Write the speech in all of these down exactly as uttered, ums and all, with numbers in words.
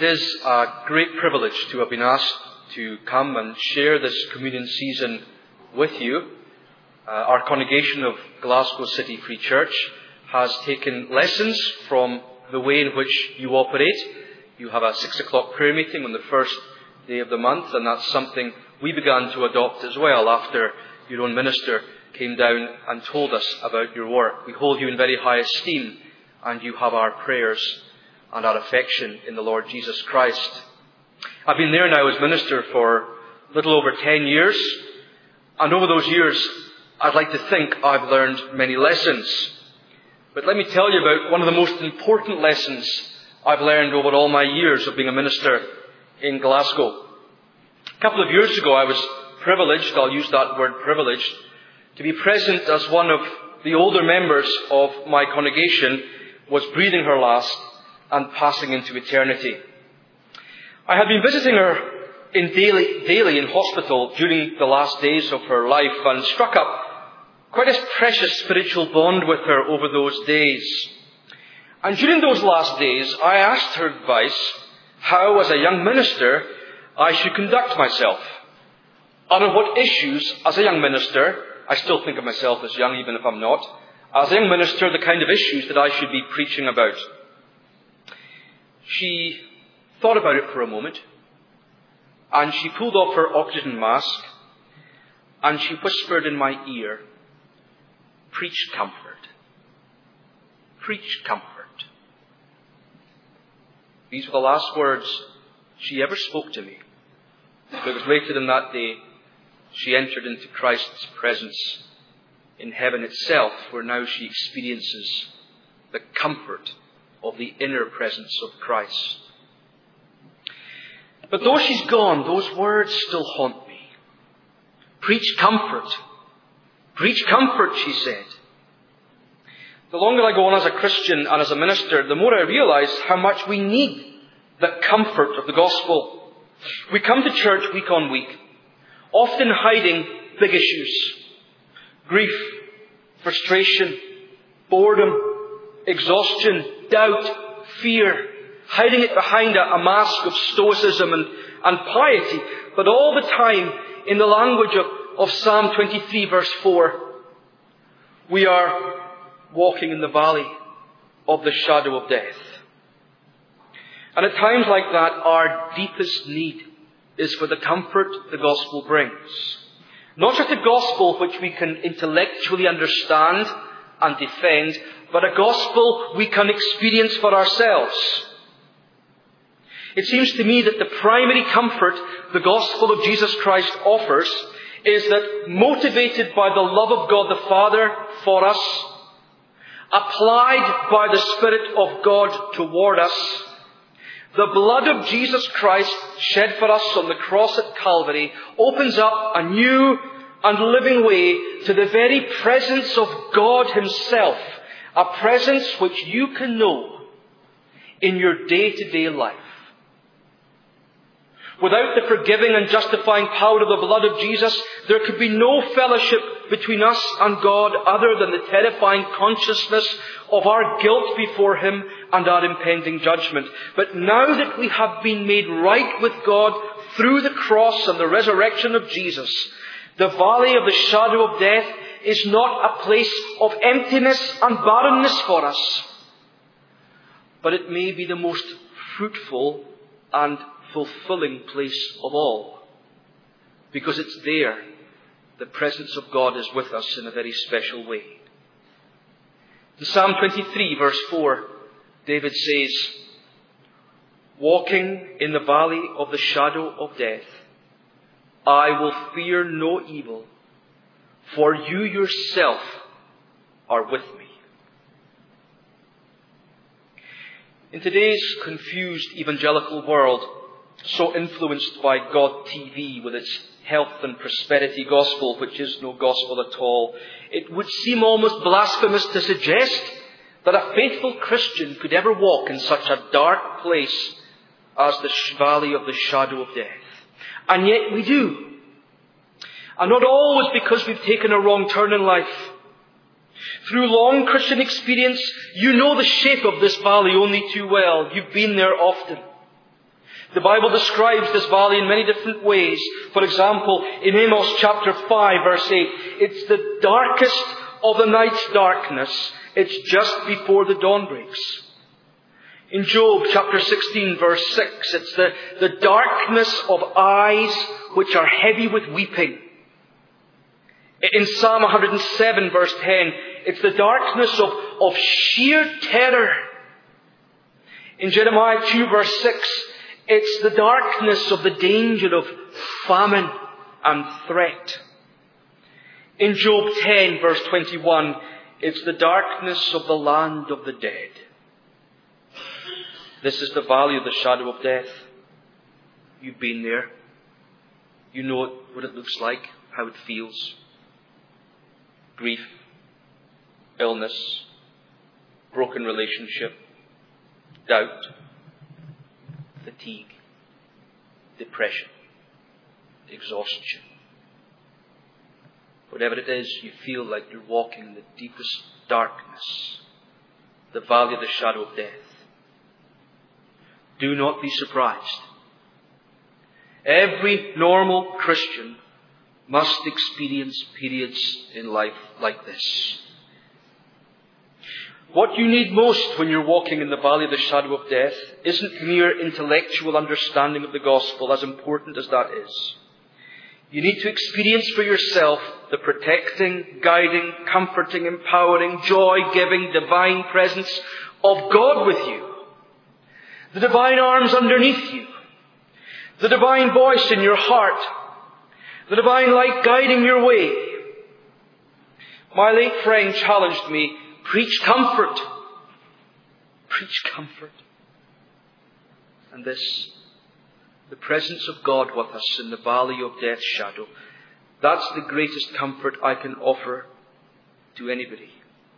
is a great privilege to have been asked to come and share this communion season with you. Uh, our congregation of Glasgow City Free Church has taken lessons from the way in which you operate. You have a six o'clock prayer meeting on the first day of the month, and that's something we began to adopt as well after your own minister came down and told us about your work. We hold you in very high esteem, and you have our prayers and our affection in the Lord Jesus Christ. I've been there now as minister for a little over ten years, and over those years I'd like to think I've learned many lessons. But let me tell you about one of the most important lessons I've learned over all my years of being a minister in Glasgow. A couple of years ago I was privileged, I'll use that word privileged, to be present as one of the older members of my congregation was breathing her last and passing into eternity. I had been visiting her in daily, daily in hospital during the last days of her life and struck up quite a precious spiritual bond with her over those days. And during those last days, I asked her advice how, as a young minister, I should conduct myself. And on what issues, as a young minister, I still think of myself as young even if I'm not, as a young minister, the kind of issues that I should be preaching about. She thought about it for a moment, and she pulled off her oxygen mask, and she whispered in my ear, "Preach comfort. Preach comfort." These were the last words she ever spoke to me, because later than that day, she entered into Christ's presence in heaven itself, where now she experiences the comfort of the inner presence of Christ. But though she's gone, those words still haunt me. Preach comfort. Preach comfort, she said. The longer I go on as a Christian and as a minister, the more I realize how much we need the comfort of the gospel. We come to church week on week, often hiding big issues. Grief, frustration, boredom, exhaustion, doubt, fear, hiding it behind a, a mask of stoicism and, and piety, but all the time in the language of, of Psalm twenty-three verse four, we are walking in the valley of the shadow of death. And at times like that, our deepest need is for the comfort the gospel brings. Not just a gospel which we can intellectually understand and defend, but a gospel we can experience for ourselves. It seems to me that the primary comfort the gospel of Jesus Christ offers is that, motivated by the love of God the Father for us, applied by the Spirit of God toward us, the blood of Jesus Christ shed for us on the cross at Calvary opens up a new and living way to the very presence of God Himself, a presence which you can know in your day-to-day life. Without the forgiving and justifying power of the blood of Jesus, there could be no fellowship between us and God other than the terrifying consciousness of our guilt before Him and our impending judgment. But now that we have been made right with God through the cross and the resurrection of Jesus, the valley of the shadow of death is not a place of emptiness and barrenness for us, but it may be the most fruitful and fulfilling place of all, because it's there the presence of God is with us in a very special way. In Psalm twenty-three verse four, David says, "Walking in the valley of the shadow of death, I will fear no evil, for you yourself are with me." In today's confused evangelical world, so influenced by God T V with its health and prosperity gospel, which is no gospel at all, it would seem almost blasphemous to suggest that a faithful Christian could ever walk in such a dark place as the valley of the shadow of death. And yet we do. And not always because we've taken a wrong turn in life. Through long Christian experience, you know the shape of this valley only too well. You've been there often. The Bible describes this valley in many different ways. For example, in Amos chapter five, verse eight, it's the darkest of the night's darkness. It's just before the dawn breaks. In Job chapter sixteen, verse six, it's the, the darkness of eyes which are heavy with weeping. In Psalm one hundred seven, verse ten, it's the darkness of, of sheer terror. In Jeremiah two, verse six, it's the darkness of the danger of famine and threat. In Job ten, verse twenty-one, it's the darkness of the land of the dead. This is the valley of the shadow of death. You've been there. You know what it looks like, how it feels. Grief, illness, broken relationship, doubt, fatigue, depression, exhaustion. Whatever it is, you feel like you're walking in the deepest darkness, the valley of the shadow of death. Do not be surprised. Every normal Christian must experience periods in life like this. What you need most when you're walking in the valley of the shadow of death isn't mere intellectual understanding of the gospel, as important as that is. You need to experience for yourself the protecting, guiding, comforting, empowering, joy-giving, divine presence of God with you. The divine arms underneath you. The divine voice in your heart. The divine light guiding your way. My late friend challenged me, preach comfort. Preach comfort. And this, the presence of God with us in the valley of death's shadow, that's the greatest comfort I can offer to anybody.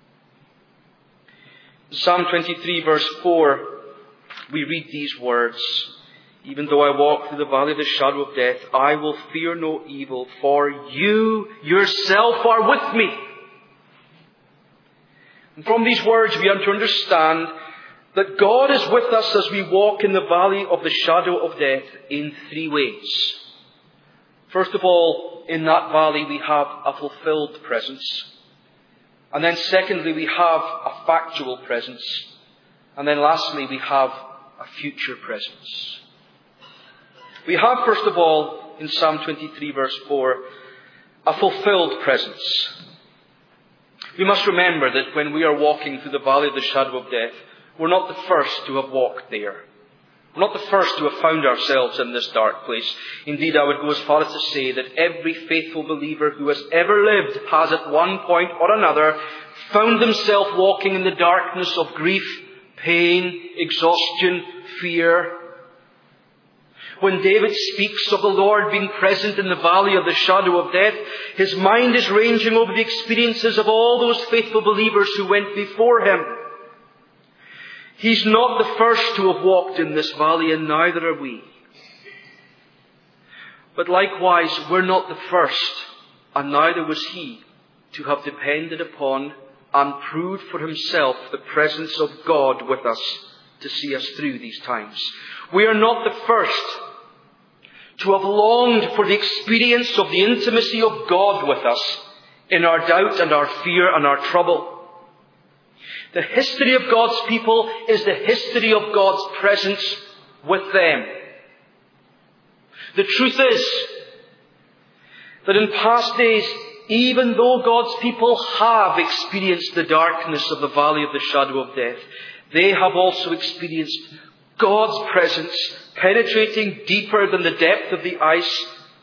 Psalm twenty-three, verse four, we read these words, even though I walk through the valley of the shadow of death, I will fear no evil, for you yourself are with me. And from these words we are to understand that God is with us as we walk in the valley of the shadow of death in three ways. First of all, in that valley we have a fulfilled presence. And then secondly, we have a factual presence. And then lastly, we have a future presence. We have, first of all, in Psalm twenty-three, verse four, a fulfilled presence. We must remember that when we are walking through the valley of the shadow of death, we're not the first to have walked there. We're not the first to have found ourselves in this dark place. Indeed, I would go as far as to say that every faithful believer who has ever lived has at one point or another found themselves walking in the darkness of grief, pain, exhaustion, fear. When David speaks of the Lord being present in the valley of the shadow of death, his mind is ranging over the experiences of all those faithful believers who went before him. He's not the first to have walked in this valley, and neither are we. But likewise, we're not the first, and neither was he, to have depended upon and proved for himself the presence of God with us to see us through these times. We are not the first to have longed for the experience of the intimacy of God with us in our doubt and our fear and our trouble. The history of God's people is the history of God's presence with them. The truth is that in past days, even though God's people have experienced the darkness of the valley of the shadow of death, they have also experienced God's presence penetrating deeper than the depth of the ice.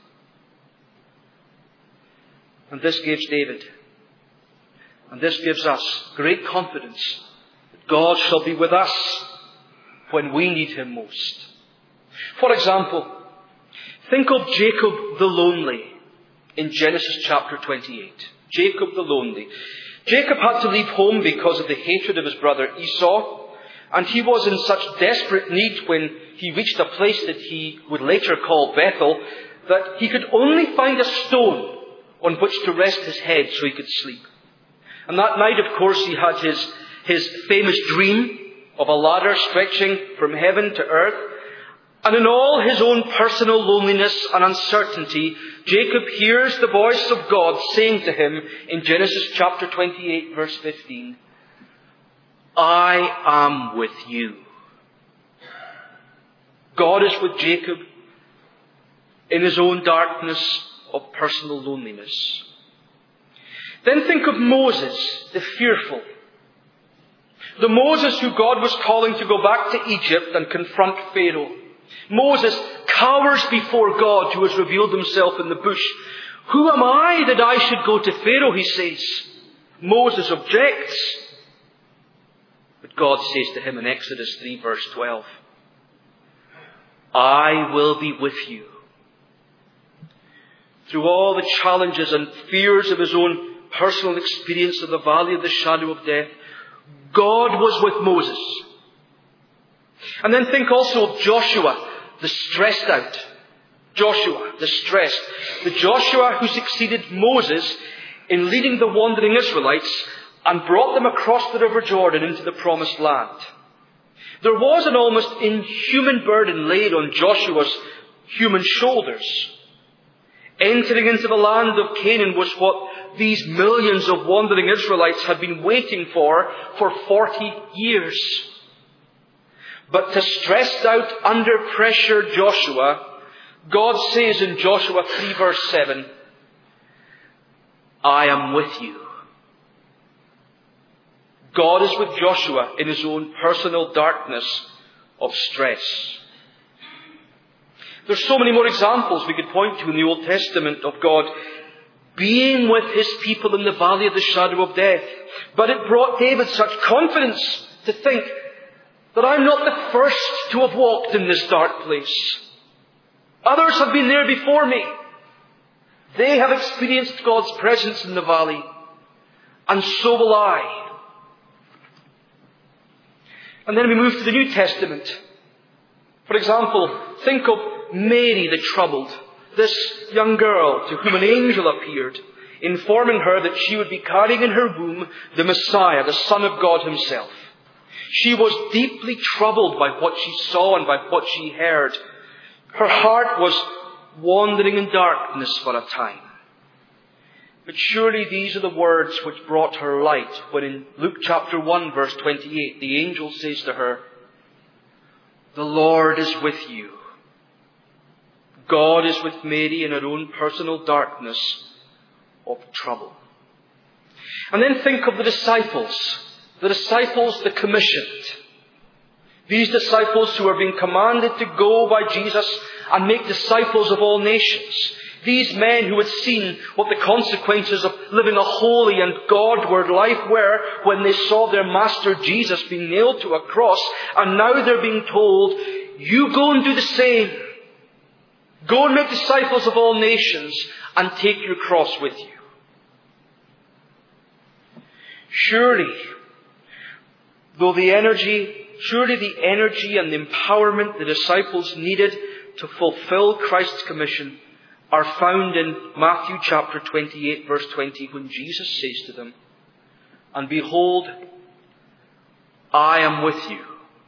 And this gives David, and this gives us great confidence that God shall be with us when we need him most. For example, think of Jacob the lonely in Genesis chapter twenty-eight. Jacob the lonely. Jacob had to leave home because of the hatred of his brother Esau. And he was in such desperate need when he reached a place that he would later call Bethel, that he could only find a stone on which to rest his head so he could sleep. And that night, of course, he had his, his famous dream of a ladder stretching from heaven to earth. And in all his own personal loneliness and uncertainty, Jacob hears the voice of God saying to him in Genesis chapter twenty-eight, verse fifteen, I am with you. God is with Jacob in his own darkness of personal loneliness. Then think of Moses, the fearful. The Moses who God was calling to go back to Egypt and confront Pharaoh. Moses cowers before God who has revealed himself in the bush. Who am I that I should go to Pharaoh, he says. Moses objects. But God says to him in Exodus three, verse twelve, I will be with you. Through all the challenges and fears of his own personal experience of the valley of the shadow of death, God was with Moses. And then think also of Joshua, the stressed out. Joshua, the stressed. The Joshua who succeeded Moses in leading the wandering Israelites and brought them across the River Jordan into the promised land. There was an almost inhuman burden laid on Joshua's human shoulders. Entering into the land of Canaan was what these millions of wandering Israelites had been waiting for for forty years. But to stressed out, under pressure Joshua, God says in Joshua three verse seven, I am with you. God is with Joshua in his own personal darkness of stress. There's so many more examples we could point to in the Old Testament of God being with his people in the valley of the shadow of death. But it brought David such confidence to think that I'm not the first to have walked in this dark place. Others have been there before me. They have experienced God's presence in the valley. And so will I. And then we move to the New Testament. For example, think of Mary the troubled, this young girl to whom an angel appeared, informing her that she would be carrying in her womb the Messiah, the Son of God himself. She was deeply troubled by what she saw and by what she heard. Her heart was wandering in darkness for a time. But surely these are the words which brought her light when in Luke chapter one verse twenty-eight the angel says to her, the Lord is with you. God is with Mary in her own personal darkness of trouble. And then think of the disciples. The disciples, the commissioned. These disciples who are being commanded to go by Jesus and make disciples of all nations. These men who had seen what the consequences of living a holy and Godward life were when they saw their Master Jesus being nailed to a cross. And now they're being told, you go and do the same. Go and make disciples of all nations and take your cross with you. Surely, though the energy, surely the energy and the empowerment the disciples needed to fulfill Christ's commission are found in Matthew chapter twenty-eight verse twenty when Jesus says to them, and behold, I am with you.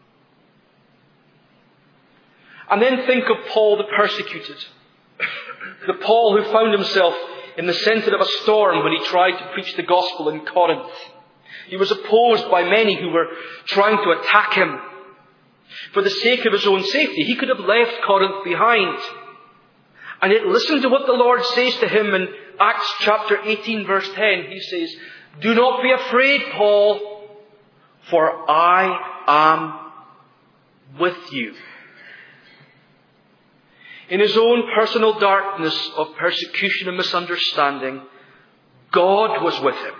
And then think of Paul the persecuted. The Paul who found himself in the centre of a storm when he tried to preach the gospel in Corinth. He was opposed by many who were trying to attack him. For the sake of his own safety, he could have left Corinth behind. And yet listen to what the Lord says to him in Acts chapter eighteen verse ten. He says, do not be afraid, Paul, for I am with you. In his own personal darkness of persecution and misunderstanding, God was with him.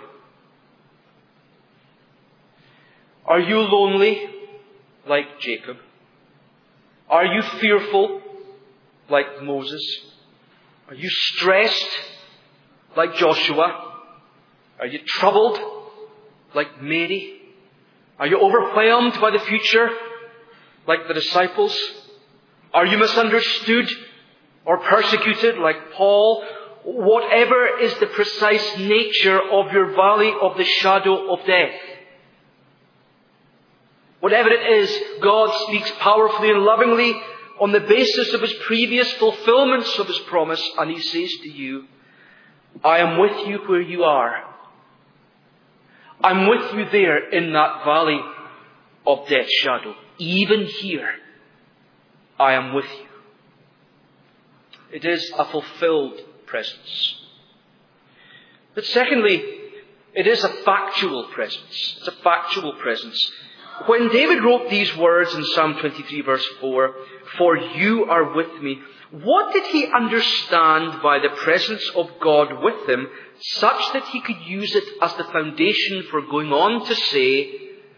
Are you lonely like Jacob? Are you fearful like Moses? Are you stressed like Joshua? Are you troubled like Mary? Are you overwhelmed by the future like the disciples? Are you misunderstood or persecuted like Paul? Whatever is the precise nature of your valley of the shadow of death, whatever it is, God speaks powerfully and lovingly on the basis of his previous fulfillments of his promise, and he says to you, I am with you where you are. I'm with you there in that valley of death's shadow. Even here, I am with you. It is a fulfilled presence. But secondly, it is a factual presence. It's a factual presence. When David wrote these words in Psalm twenty-three verse four, for you are with me, what did he understand by the presence of God with him, such that he could use it as the foundation for going on to say,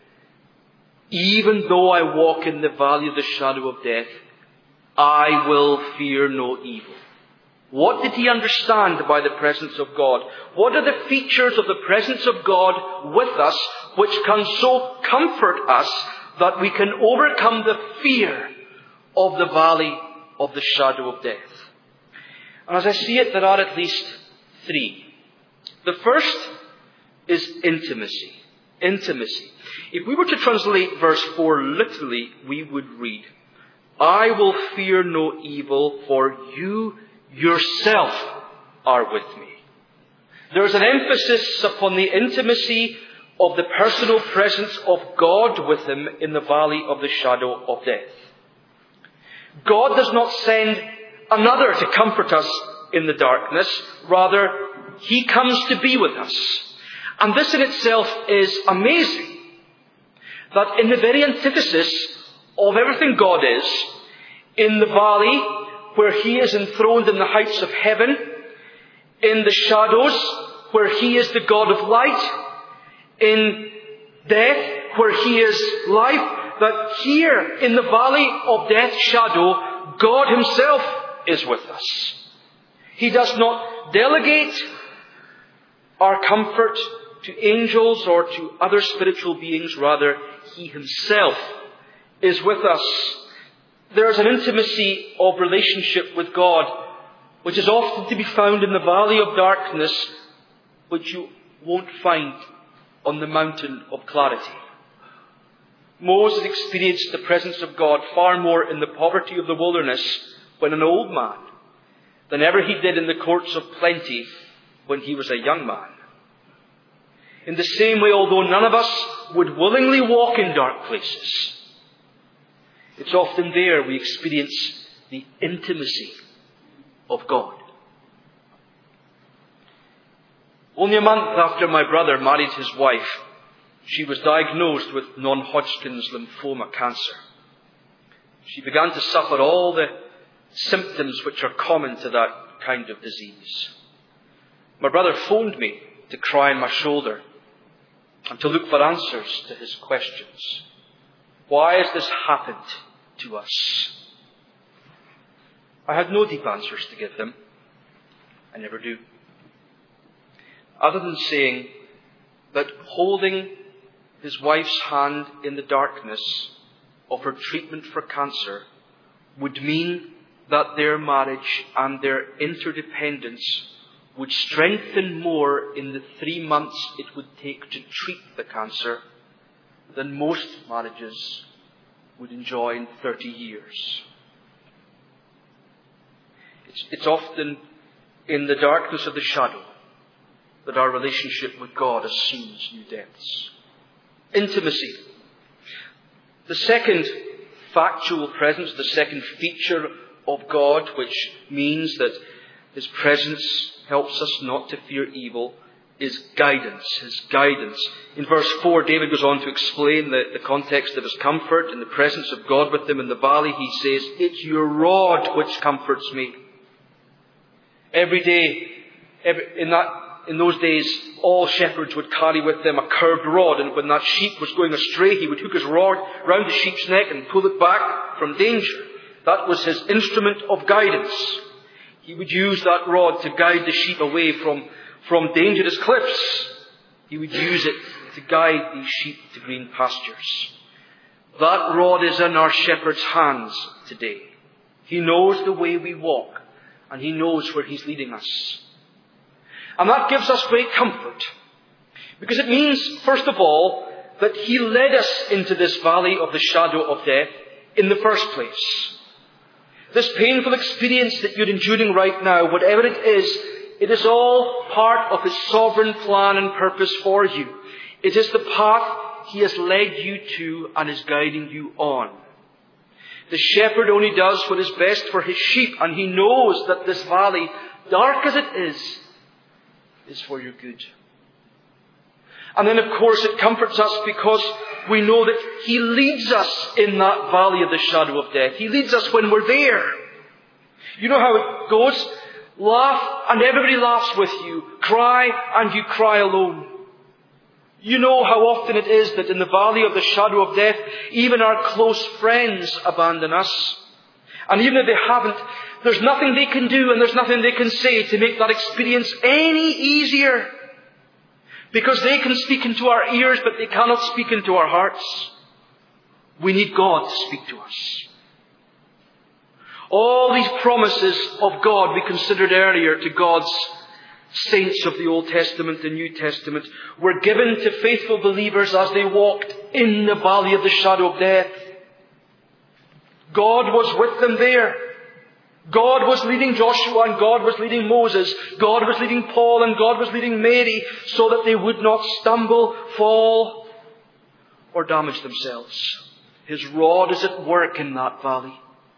even though I walk in the valley of the shadow of death, I will fear no evil. What did he understand by the presence of God? What are the features of the presence of God with us which can so comfort us that we can overcome the fear of the valley of the shadow of death? And as I see it, there are at least three. The first is intimacy. Intimacy. If we were to translate verse four literally, we would read, I will fear no evil, for you yourself are with me. There is an emphasis upon the intimacy of the personal presence of God with him in the valley of the shadow of death. God does not send another to comfort us in the darkness. Rather, he comes to be with us. And this in itself is amazing. That in the very antithesis of everything God is, in the valley where he is enthroned in the heights of heaven, in the shadows where he is the God of light, in death where he is life, that here in the valley of death's shadow, God himself is with us. He does not delegate our comfort to angels or to other spiritual beings. Rather, he himself is with us. There is an intimacy of relationship with God which is often to be found in the valley of darkness, which you won't find on the mountain of clarity. Moses experienced the presence of God far more in the poverty of the wilderness when an old man than ever he did in the courts of plenty when he was a young man. In the same way, although none of us would willingly walk in dark places, it's often there we experience the intimacy of God. Only a month after my brother married his wife, she was diagnosed with non-Hodgkin's lymphoma cancer. She began to suffer all the symptoms which are common to that kind of disease. My brother phoned me to cry on my shoulder and to look for answers to his questions. Why has this happened to us? I had no deep answers to give him. I never do. Other than saying that holding his wife's hand in the darkness of her treatment for cancer would mean that their marriage and their interdependence would strengthen more in the three months it would take to treat the cancer than most marriages would enjoy in thirty years. It's, it's often in the darkness of the shadow that our relationship with God assumes new depths. Intimacy. The second factual presence, the second feature of God, which means that his presence helps us not to fear evil, is guidance, his guidance. In verse four, David goes on to explain the, the context of his comfort in the presence of God with him in the valley. He says, it's your rod which comforts me. Every day, every, in that In those days, all shepherds would carry with them a curved rod, and when that sheep was going astray, he would hook his rod round the sheep's neck and pull it back from danger. That was his instrument of guidance. He would use that rod to guide the sheep away from, from dangerous cliffs. He would use it to guide these sheep to green pastures. That rod is in our shepherd's hands today. He knows the way we walk, and he knows where he's leading us. And that gives us great comfort, because it means, first of all, that he led us into this valley of the shadow of death in the first place. This painful experience that you're enduring right now, whatever it is, it is all part of His sovereign plan and purpose for you. It is the path He has led you to and is guiding you on. The shepherd only does what is best for his sheep, and he knows that this valley, dark as it is, is for your good. And then, of course, it comforts us because we know that He leads us in that valley of the shadow of death. He leads us when we're there. You know how it goes? Laugh and everybody laughs with you. Cry and you cry alone. You know how often it is that in the valley of the shadow of death, even our close friends abandon us. And even if they haven't, there's nothing they can do and there's nothing they can say to make that experience any easier. Because they can speak into our ears, but they cannot speak into our hearts. We need God to speak to us. All these promises of God we considered earlier to God's saints of the Old Testament and New Testament were given to faithful believers as they walked in the valley of the shadow of death. God was with them there. God was leading Joshua and God was leading Moses. God was leading Paul and God was leading Mary so that they would not stumble, fall, or damage themselves. His rod is at work in that valley.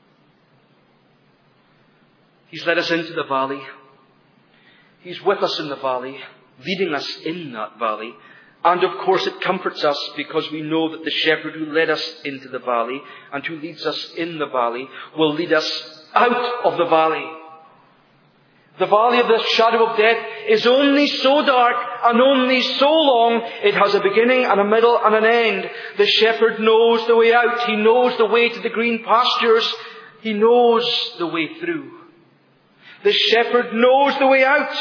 He's led us into the valley. He's with us in the valley, leading us in that valley. And of course it comforts us because we know that the shepherd who led us into the valley and who leads us in the valley will lead us out of the valley. The valley of the shadow of death is only so dark and only so long. It has a beginning and a middle and an end. The shepherd knows the way out. He knows the way to the green pastures. He knows the way through. The shepherd knows the way out.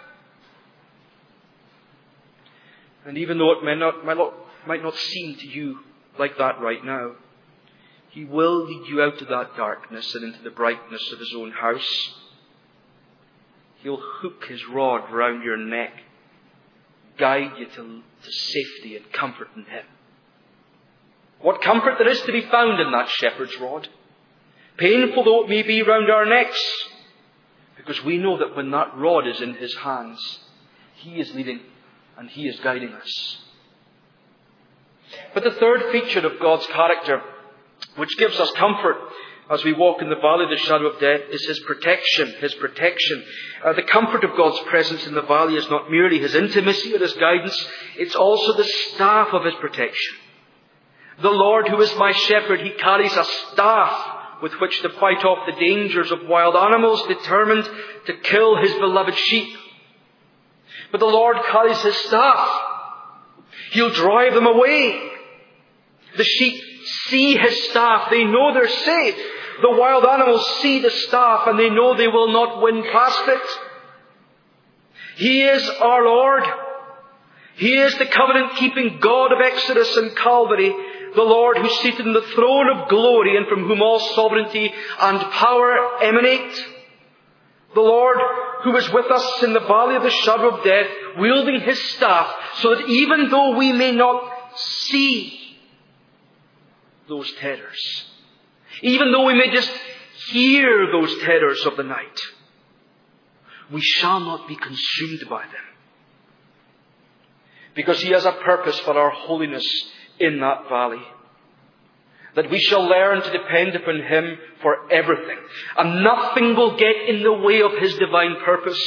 And even though it may not, might not, might not seem to you like that right now, He will lead you out of that darkness and into the brightness of His own house. He'll hook His rod round your neck, guide you to, to safety and comfort in Him. What comfort there is to be found in that shepherd's rod. Painful though it may be round our necks, because we know that when that rod is in His hands, He is leading and He is guiding us. But the third feature of God's character, which gives us comfort as we walk in the valley of the shadow of death, is His protection. His protection. Uh, the comfort of God's presence in the valley is not merely His intimacy or His guidance, it's also the staff of His protection. The Lord who is my shepherd, He carries a staff with which to fight off the dangers of wild animals determined to kill His beloved sheep. But the Lord carries His staff. He'll drive them away. The sheep see His staff. They know they're safe. The wild animals see the staff and they know they will not win past it. He is our Lord. He is the covenant-keeping God of Exodus and Calvary. The Lord who is seated on the throne of glory and from whom all sovereignty and power emanate. The Lord who is with us in the valley of the shadow of death, wielding His staff, so that even though we may not see those terrors, even though we may just hear those terrors of the night, we shall not be consumed by them. Because He has a purpose for our holiness in that valley. That we shall learn to depend upon Him for everything. And nothing will get in the way of His divine purpose.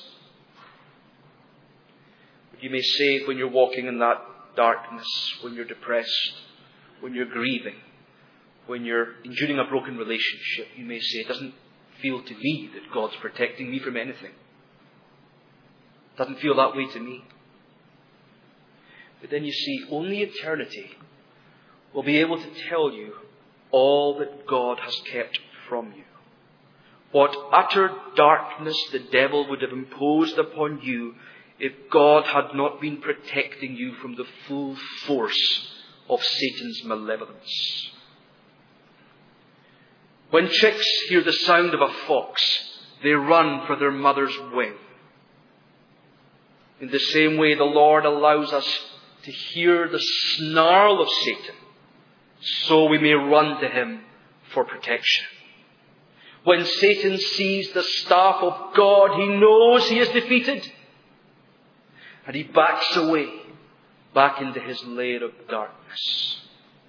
But you may say when you're walking in that darkness, when you're depressed, when you're grieving, when you're enduring a broken relationship, you may say, it doesn't feel to me that God's protecting me from anything. It doesn't feel that way to me. But then you see, only eternity will be able to tell you all that God has kept from you. What utter darkness the devil would have imposed upon you if God had not been protecting you from the full force of Satan's malevolence. When chicks hear the sound of a fox, they run for their mother's wing. In the same way, the Lord allows us to hear the snarl of Satan, so we may run to Him for protection. When Satan sees the staff of God, he knows he is defeated. And he backs away, back into his lair of darkness.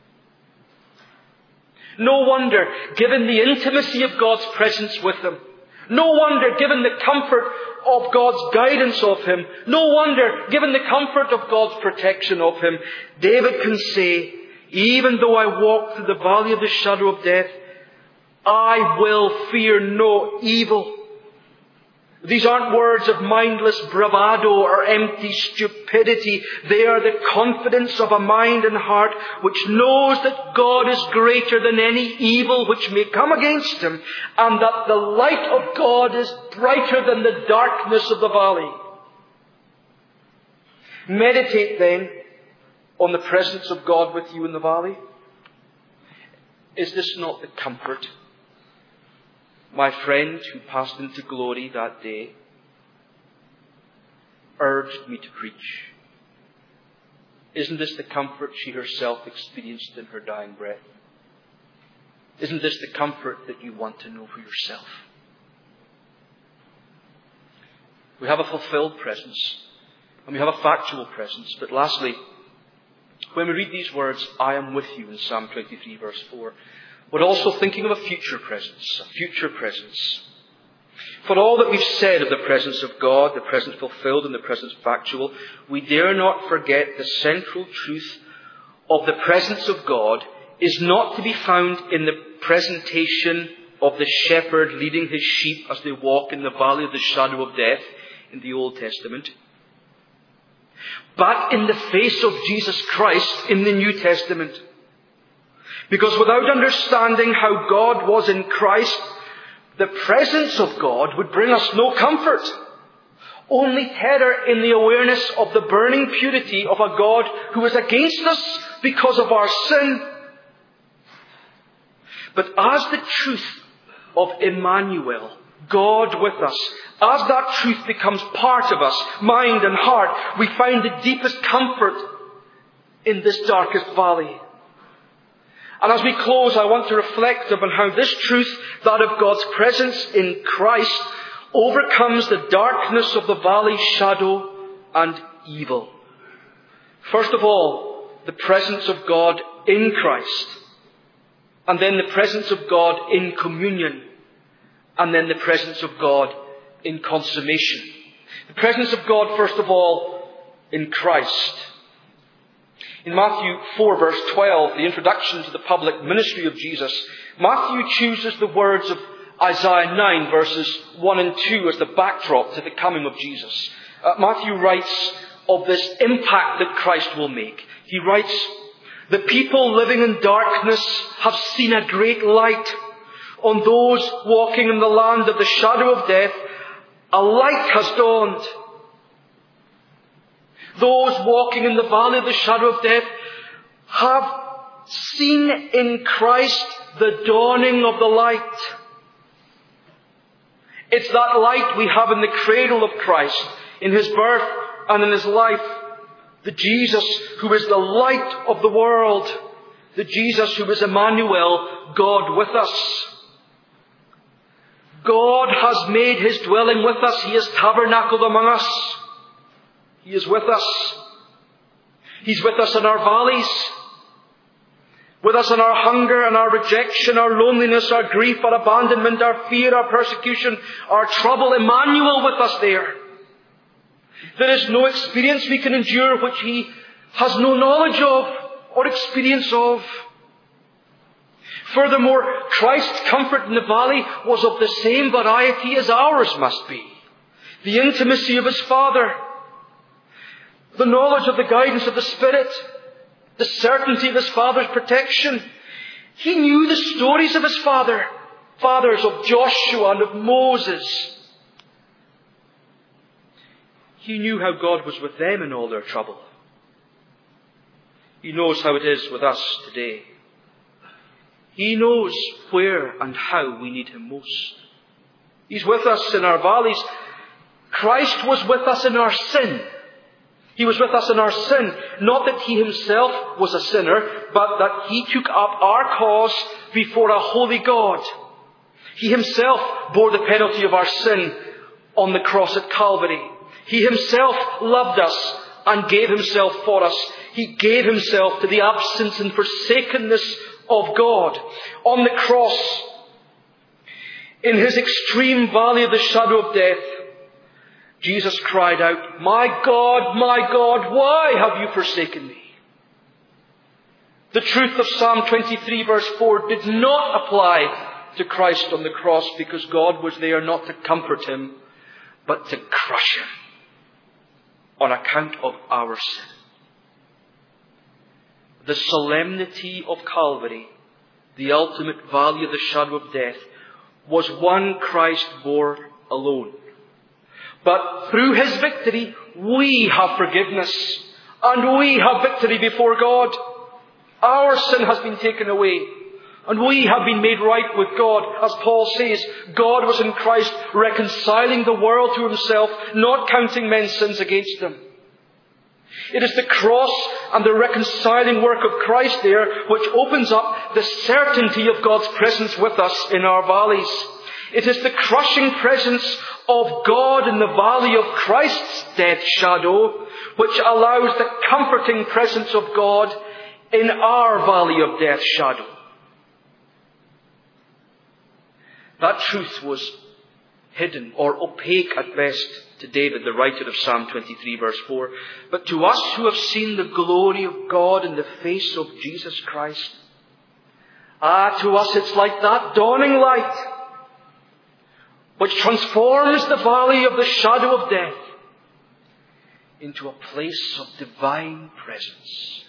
No wonder, given the intimacy of God's presence with him, no wonder, given the comfort of God's guidance of him, no wonder, given the comfort of God's protection of him, David can say, even though I walk through the valley of the shadow of death, I will fear no evil. These aren't words of mindless bravado or empty stupidity. They are the confidence of a mind and heart which knows that God is greater than any evil which may come against him, and that the light of God is brighter than the darkness of the valley. Meditate then on the presence of God with you in the valley. Is this not the comfort my friend who passed into glory that day urged me to preach? Isn't this the comfort she herself experienced in her dying breath? Isn't this the comfort that you want to know for yourself? We have a fulfilled presence, and we have a factual presence. But lastly, when we read these words, I am with you in Psalm twenty-three verse four, we're also thinking of a future presence, a future presence. For all that we've said of the presence of God, the present fulfilled and the present factual, we dare not forget the central truth of the presence of God is not to be found in the presentation of the shepherd leading his sheep as they walk in the valley of the shadow of death in the Old Testament, but in the face of Jesus Christ in the New Testament. Because without understanding how God was in Christ, the presence of God would bring us no comfort, only terror in the awareness of the burning purity of a God who is against us because of our sin. But as the truth of Emmanuel, God with us, as that truth becomes part of us, mind and heart, we find the deepest comfort in this darkest valley. And as we close, I want to reflect upon how this truth, that of God's presence in Christ, overcomes the darkness of the valley shadow and evil. First of all, the presence of God in Christ. And then the presence of God in communion. And then the presence of God in consummation. The presence of God, first of all, in Christ. In Matthew four verse twelve, the introduction to the public ministry of Jesus, Matthew chooses the words of Isaiah nine verses one and two as the backdrop to the coming of Jesus. Uh, Matthew writes of this impact that Christ will make. He writes, the people living in darkness have seen a great light. On those walking in the land of the shadow of death, a light has dawned. Those walking in the valley of the shadow of death have seen in Christ the dawning of the light. It's that light we have in the cradle of Christ, in His birth and in His life. The Jesus who is the light of the world. The Jesus who is Emmanuel, God with us. God has made His dwelling with us. He has tabernacled among us. He is with us. He's with us in our valleys. With us in our hunger and our rejection, our loneliness, our grief, our abandonment, our fear, our persecution, our trouble. Emmanuel with us there. There is no experience we can endure which He has no knowledge of or experience of. Furthermore, Christ's comfort in the valley was of the same variety as ours must be. The intimacy of His Father, the knowledge of the guidance of the Spirit, the certainty of His Father's protection. He knew the stories of His Father, fathers of Joshua and of Moses. He knew how God was with them in all their trouble. He knows how it is with us today. He knows where and how we need Him most. He's with us in our valleys. Christ was with us in our sin. He was with us in our sin. Not that He Himself was a sinner, but that He took up our cause before a holy God. He himself bore the penalty of our sin on the cross at Calvary. He himself loved us and gave himself for us. He gave himself to the absence and forsakenness of God. On the cross, in his extreme valley of the shadow of death, Jesus cried out, "My God, my God, why have you forsaken me?" The truth of Psalm twenty-three verse four did not apply to Christ on the cross, because God was there not to comfort him, but to crush him on account of our sin. The solemnity of Calvary, the ultimate valley of the shadow of death, was one Christ bore alone. But through his victory, we have forgiveness, and we have victory before God. Our sin has been taken away, and we have been made right with God. As Paul says, God was in Christ reconciling the world to himself, not counting men's sins against them. It is the cross and the reconciling work of Christ there which opens up the certainty of God's presence with us in our valleys. It is the crushing presence of God in the valley of Christ's death shadow which allows the comforting presence of God in our valley of death shadow. That truth was hidden or opaque at best to David, the writer of Psalm twenty-three verse four. But to us who have seen the glory of God in the face of Jesus Christ, ah, to us it's like that dawning light which transforms the valley of the shadow of death into a place of divine presence.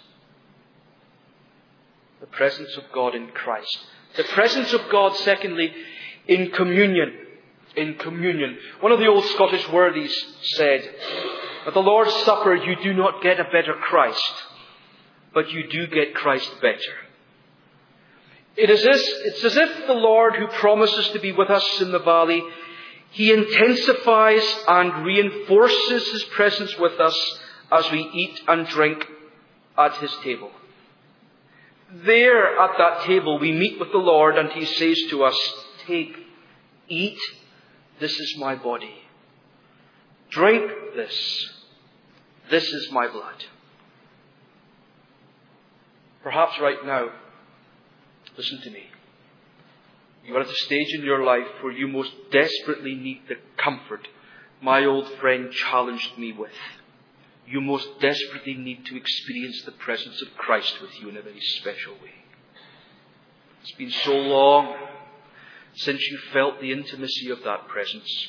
The presence of God in Christ. The presence of God, secondly, in communion. In communion. One of the old Scottish worthies said, at the Lord's Supper you do not get a better Christ, but you do get Christ better. It is as, it's as if the Lord, who promises to be with us in the valley, he intensifies and reinforces his presence with us as we eat and drink at his table. There at that table we meet with the Lord, and he says to us, "Take, eat, this is my body. Drink this, this is my blood." Perhaps right now, listen to me, you are at a stage in your life where you most desperately need the comfort my old friend challenged me with. You most desperately need to experience the presence of Christ with you in a very special way. It's been so long since you felt the intimacy of that presence.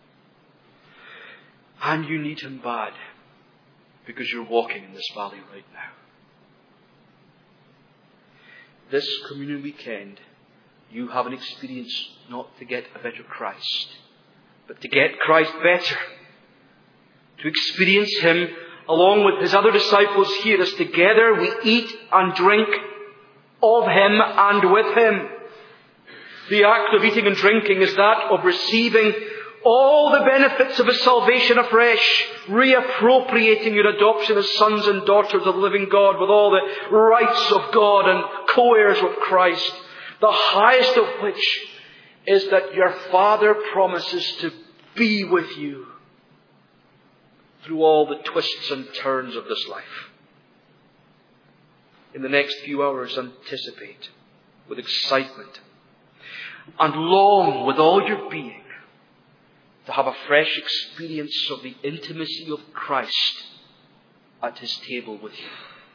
And you need him bad, because you're walking in this valley right now. This communion weekend, you have an experience not to get a better Christ, but to get Christ better. To experience him along with his other disciples here, as together we eat and drink of him and with him. The act of eating and drinking is that of receiving all the benefits of his salvation afresh, reappropriating your adoption as sons and daughters of the living God with all the rights of God and co-heirs with Christ, the highest of which is that your Father promises to be with you through all the twists and turns of this life. In the next few hours, anticipate with excitement and long with all your being to have a fresh experience of the intimacy of Christ at his table with you.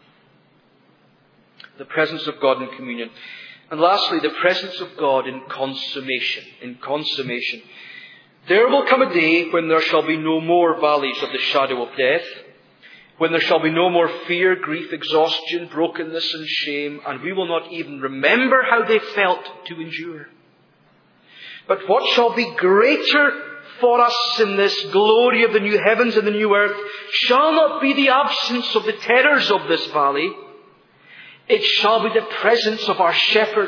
The presence of God in communion. And lastly, the presence of God in consummation. In consummation. There will come a day when there shall be no more valleys of the shadow of death, when there shall be no more fear, grief, exhaustion, brokenness and shame, and we will not even remember how they felt to endure. But what shall be greater for us in this glory of the new heavens and the new earth shall not be the absence of the terrors of this valley. It shall be the presence of our shepherd.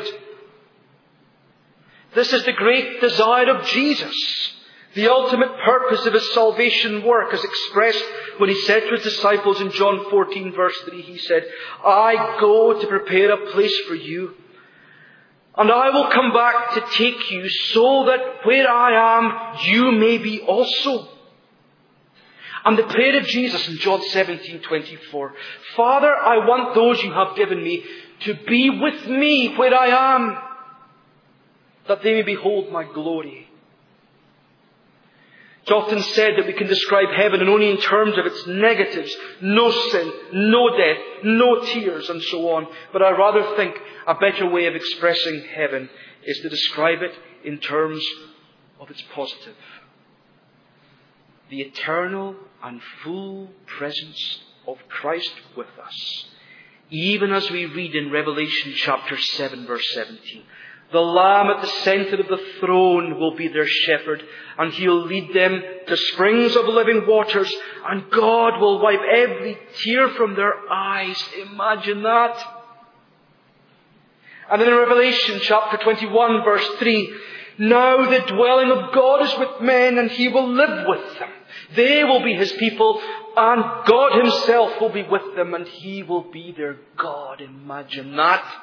This is the great desire of Jesus. The ultimate purpose of his salvation work, as expressed when he said to his disciples in John fourteen verse three, he said, "I go to prepare a place for you. And I will come back to take you, so that where I am, you may be also. And the prayer of Jesus in John seventeen twenty-four. Father, I want those you have given me to be with me where I am, that they may behold my glory. It's often said that we can describe heaven and only in terms of its negatives. No sin, no death, no tears, and so on. But I rather think a better way of expressing heaven is to describe it in terms of its positive. The eternal and full presence of Christ with us. Even as we read in Revelation chapter seven verse seventeen. The Lamb at the centre of the throne will be their shepherd, and He'll lead them to springs of living waters, and God will wipe every tear from their eyes. Imagine that. And then in Revelation chapter twenty-one verse three, now the dwelling of God is with men, and He will live with them. They will be His people, and God Himself will be with them, and He will be their God. Imagine that.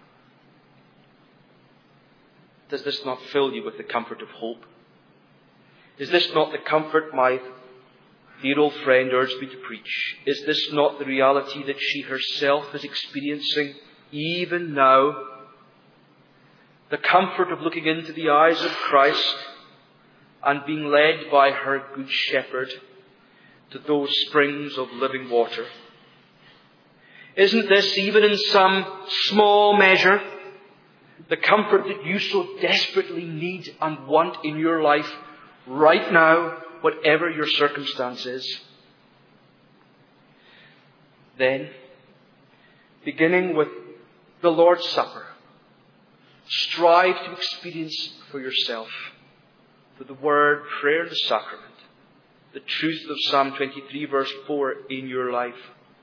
Does this not fill you with the comfort of hope? Is this not the comfort my dear old friend urged me to preach? Is this not the reality that she herself is experiencing even now? The comfort of looking into the eyes of Christ and being led by her good shepherd to those springs of living water. Isn't this, even in some small measure, the comfort that you so desperately need and want in your life right now, whatever your circumstance is? Then, beginning with the Lord's Supper, strive to experience for yourself, through the Word, prayer, and the sacrament, the truth of Psalm twenty-three verse four in your life.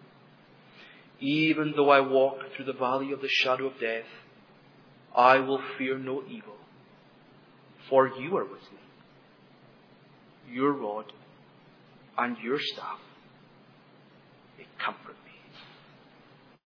Even though I walk through the valley of the shadow of death, I will fear no evil, for you are with me. Your rod and your staff, they comfort me.